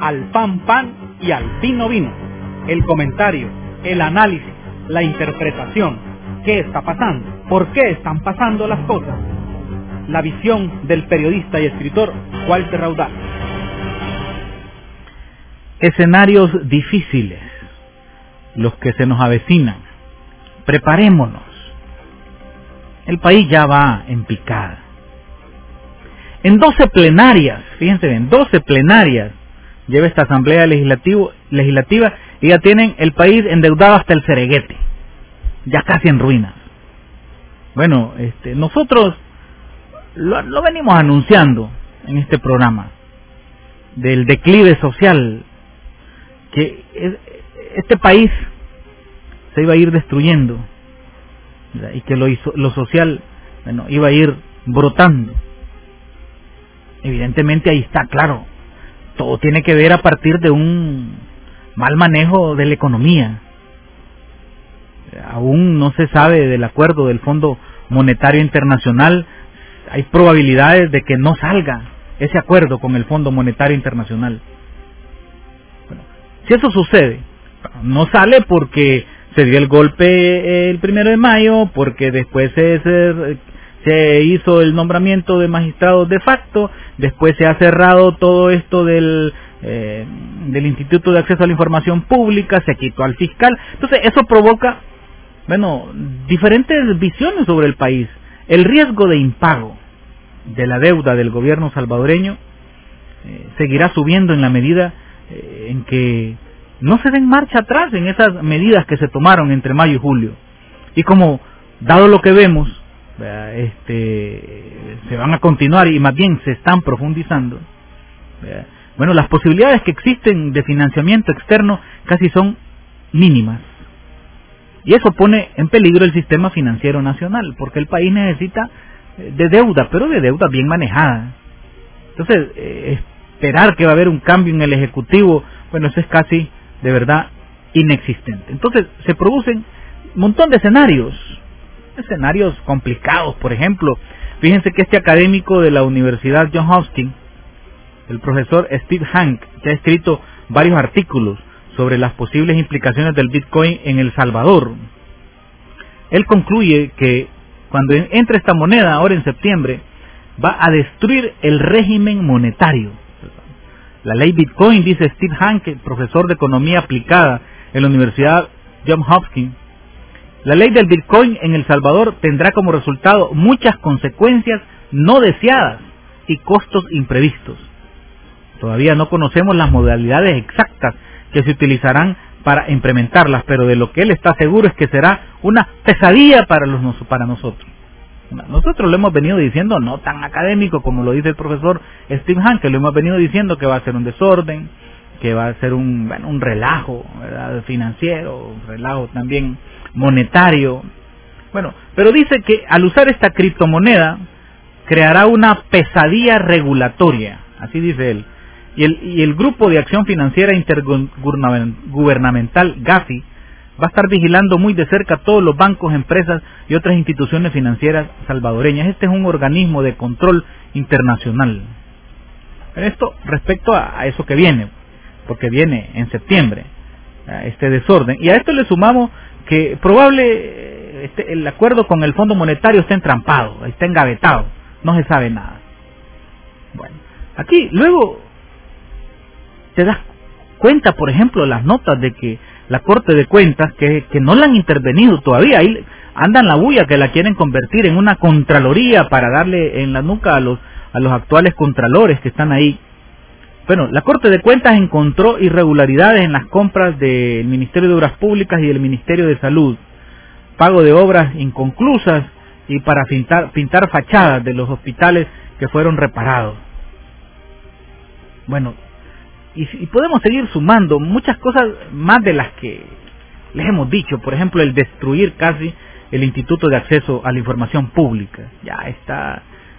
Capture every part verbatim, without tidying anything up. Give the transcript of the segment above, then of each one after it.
al pan pan y al vino vino. El comentario, el análisis, la interpretación. ¿Qué está pasando? ¿Por qué están pasando las cosas? La visión del periodista y escritor Walter Raudal. Escenarios difíciles, los que se nos avecinan. Preparémonos. El país ya va en picada. En doce plenarias, fíjense bien, doce plenarias lleva esta Asamblea Legislativo, Legislativa y ya tienen el país endeudado hasta el cereguete, ya casi en ruinas. Bueno, este, nosotros lo, lo venimos anunciando en este programa, del declive social, que este país se iba a ir destruyendo, ¿verdad? Y que lo, hizo, lo social, bueno, iba a ir brotando. Evidentemente ahí está claro, todo tiene que ver a partir de un mal manejo de la economía. Aún no se sabe del acuerdo del Fondo Monetario Internacional, hay probabilidades de que no salga ese acuerdo con el Fondo Monetario Internacional. Bueno, si eso sucede, no sale porque se dio el golpe el primero de mayo, porque después se, se, se hizo el nombramiento de magistrados de facto, después se ha cerrado todo esto del, eh, del Instituto de Acceso a la Información Pública, se quitó al fiscal. Entonces eso provoca, bueno, diferentes visiones sobre el país. El riesgo de impago de la deuda del gobierno salvadoreño eh, seguirá subiendo en la medida eh, en que no se den marcha atrás en esas medidas que se tomaron entre mayo y julio. Y como, dado lo que vemos, este, se van a continuar y más bien se están profundizando, bueno, las posibilidades que existen de financiamiento externo casi son mínimas. Y eso pone en peligro el sistema financiero nacional, porque el país necesita de deuda, pero de deuda bien manejada. Entonces, eh, esperar que va a haber un cambio en el Ejecutivo, bueno, eso es casi, de verdad, inexistente. Entonces, se producen un montón de escenarios, escenarios complicados. Por ejemplo, fíjense que este académico de la Universidad Johns Hopkins, el profesor Steve Hank, que ha escrito varios artículos sobre las posibles implicaciones del Bitcoin en El Salvador. Él concluye que cuando entre esta moneda ahora en septiembre, va a destruir el régimen monetario. La ley Bitcoin, dice Steve Hank, profesor de economía aplicada en la Universidad Johns Hopkins, la ley del Bitcoin en El Salvador tendrá como resultado muchas consecuencias no deseadas y costos imprevistos. Todavía no conocemos las modalidades exactas que se utilizarán para implementarlas, pero de lo que él está seguro es que será una pesadilla para, los, para nosotros. Nosotros lo hemos venido diciendo, no tan académico como lo dice el profesor Steve Hank, que lo hemos venido diciendo que va a ser un desorden, que va a ser un, bueno, un relajo, ¿verdad?, financiero, un relajo también monetario. Bueno, pero dice que al usar esta criptomoneda creará una pesadilla regulatoria, así dice él. Y el, y el Grupo de Acción Financiera Intergubernamental, GAFI, va a estar vigilando muy de cerca todos los bancos, empresas y otras instituciones financieras salvadoreñas. Este es un organismo de control internacional. Pero esto respecto a, a eso que viene, porque viene en septiembre, este desorden. Y a esto le sumamos que probable este, el acuerdo con el Fondo Monetario está entrampado, está engavetado, no se sabe nada. Bueno, aquí luego te das cuenta, por ejemplo, las notas de que la Corte de Cuentas, que, que no la han intervenido todavía, ahí andan la bulla que la quieren convertir en una contraloría para darle en la nuca a los, a los actuales contralores que están ahí. Bueno, la Corte de Cuentas encontró irregularidades en las compras del Ministerio de Obras Públicas y del Ministerio de Salud, pago de obras inconclusas y para pintar, pintar fachadas de los hospitales que fueron reparados. Bueno, y, y podemos seguir sumando muchas cosas más de las que les hemos dicho. Por ejemplo, el destruir casi el Instituto de Acceso a la Información Pública. Ya está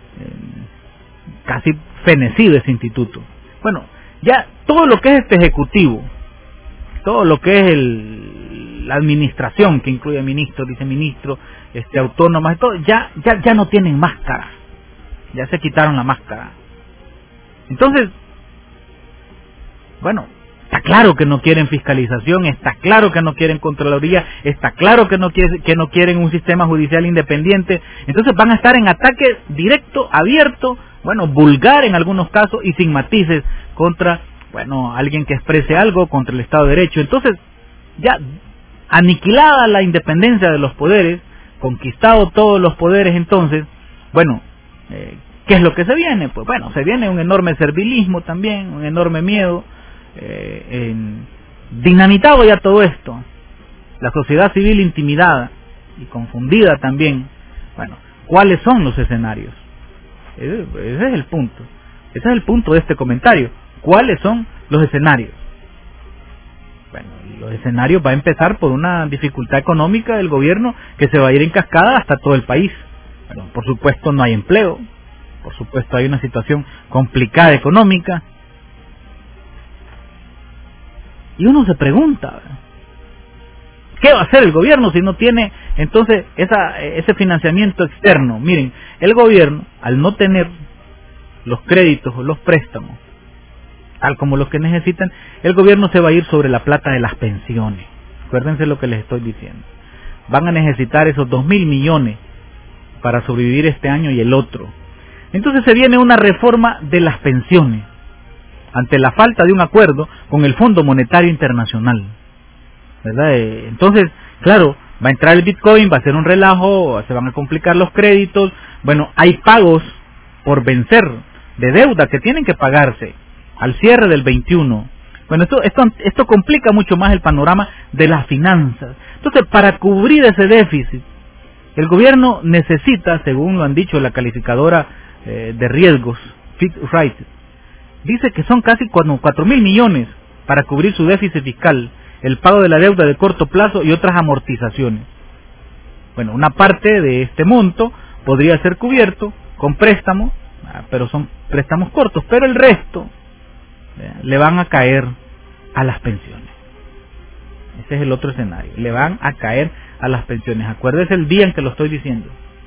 eh, casi fenecido ese instituto. Bueno, ya todo lo que es este ejecutivo, todo lo que es el, la administración, que incluye ministros, viceministros, este, autónomas, todo, ya, ya, ya no tienen máscara, ya se quitaron la máscara. Entonces, bueno, está claro que no quieren fiscalización, está claro que no quieren Contraloría, está claro que no, quiere, que no quieren un sistema judicial independiente. Entonces van a estar en ataque directo, abierto, bueno, vulgar en algunos casos y sin matices contra, bueno, alguien que exprese algo contra el Estado de Derecho. Entonces, ya aniquilada la independencia de los poderes, conquistado todos los poderes, entonces, bueno, eh, ¿qué es lo que se viene? Pues bueno, se viene un enorme servilismo también, un enorme miedo, eh, en, dinamitado ya todo esto, la sociedad civil intimidada y confundida también. Bueno, ¿cuáles son los escenarios? Ese, ese es el punto, ese es el punto de este comentario. ¿Cuáles son los escenarios? Bueno, los escenarios va a empezar por una dificultad económica del gobierno que se va a ir en cascada hasta todo el país. Bueno, por supuesto no hay empleo, por supuesto hay una situación complicada económica. Y uno se pregunta, ¿qué va a hacer el gobierno si no tiene entonces esa, ese financiamiento externo? Miren, el gobierno, al no tener los créditos o los préstamos, tal como los que necesitan, el gobierno se va a ir sobre la plata de las pensiones. Acuérdense lo que les estoy diciendo. Van a necesitar esos dos mil millones para sobrevivir este año y el otro. Entonces se viene una reforma de las pensiones, ante la falta de un acuerdo con el Fondo Monetario Internacional, ¿verdad? Entonces, claro, va a entrar el Bitcoin, va a ser un relajo, se van a complicar los créditos. Bueno, hay pagos por vencer de deuda que tienen que pagarse al cierre del veintiuno. Bueno, esto, esto, esto complica mucho más el panorama de las finanzas. Entonces, para cubrir ese déficit, el gobierno necesita, según lo han dicho la calificadora eh, de riesgos, FitRate, dice que son casi cuatro mil millones para cubrir su déficit fiscal, el pago de la deuda de corto plazo y otras amortizaciones. Bueno, una parte de este monto podría ser cubierto con préstamos, pero son préstamos cortos, pero el resto eh, le van a caer a las pensiones. Ese es el otro escenario, le van a caer a las pensiones. Acuérdese el día en que lo estoy diciendo.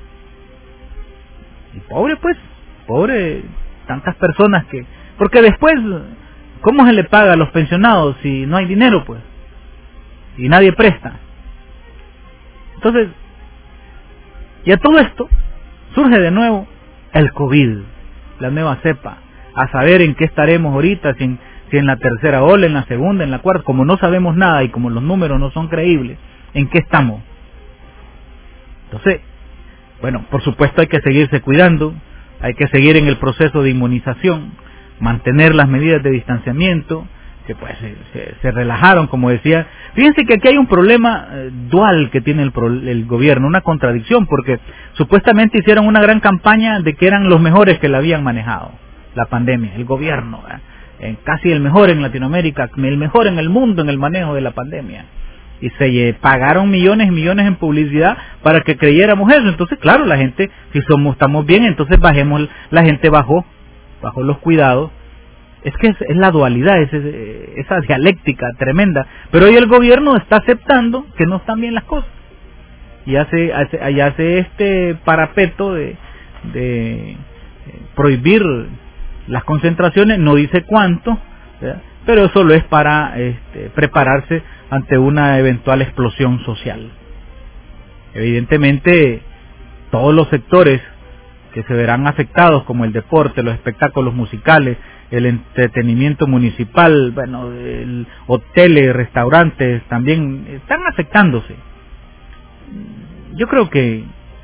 Y pobre pues, pobre tantas personas que... Porque después, ¿cómo se le paga a los pensionados si no hay dinero, pues? Y nadie presta. Entonces, y a todo esto, surge de nuevo el COVID, la nueva cepa, a saber en qué estaremos ahorita, si en, si en la tercera ola, en la segunda, en la cuarta, como no sabemos nada y como los números no son creíbles, ¿en qué estamos? Entonces, bueno, por supuesto hay que seguirse cuidando, hay que seguir en el proceso de inmunización, mantener las medidas de distanciamiento, que pues se, se, se relajaron, como decía. Fíjense que aquí hay un problema eh, dual que tiene el, pro, el gobierno, una contradicción, porque supuestamente hicieron una gran campaña de que eran los mejores que la habían manejado, la pandemia, el gobierno, eh, casi el mejor en Latinoamérica, el mejor en el mundo en el manejo de la pandemia. Y se eh, pagaron millones y millones en publicidad para que creyéramos eso. Entonces, claro, la gente, si somos estamos bien, entonces bajemos, la gente bajó, bajó los cuidados. Es que es, es la dualidad, es, es, esa dialéctica tremenda. Pero hoy el gobierno está aceptando que no están bien las cosas. Y hace, hace, y hace este parapeto de, de eh, prohibir las concentraciones, no dice cuánto, ¿verdad? Pero solo es para este, prepararse ante una eventual explosión social. Evidentemente, todos los sectores que se verán afectados, como el deporte, los espectáculos musicales, el entretenimiento municipal, bueno, el hoteles, restaurantes, también están afectándose. Yo creo que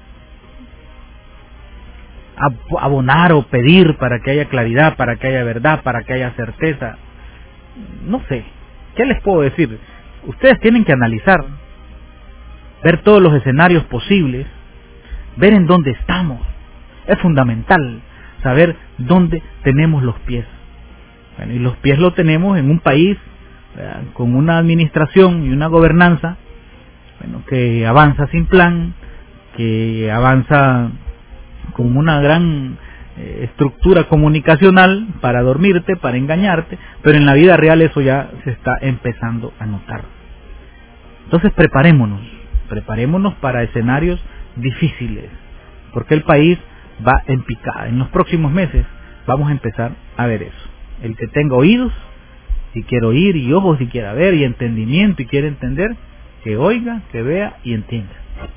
abonar o pedir para que haya claridad, para que haya verdad, para que haya certeza, no sé, ¿qué les puedo decir? Ustedes tienen que analizar, ver todos los escenarios posibles, ver en dónde estamos. Es fundamental saber dónde tenemos los pies. Bueno, y los pies los tenemos en un país, ¿verdad?, con una administración y una gobernanza, bueno, que avanza sin plan, que avanza con una gran eh, estructura comunicacional para dormirte, para engañarte, pero en la vida real eso ya se está empezando a notar. Entonces preparémonos, preparémonos para escenarios difíciles, porque el país va en picada. En los próximos meses vamos a empezar a ver eso. El que tenga oídos, Si quiere oír y ojos si quiere ver y entendimiento y quiere entender, que oiga, que vea y entienda.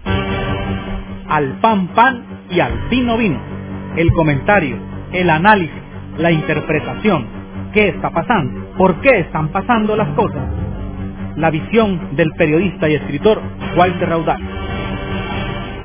Al pan pan y al vino vino. El comentario, el análisis, la interpretación. ¿Qué está pasando? ¿Por qué están pasando las cosas? La visión del periodista y escritor Walter Raudal.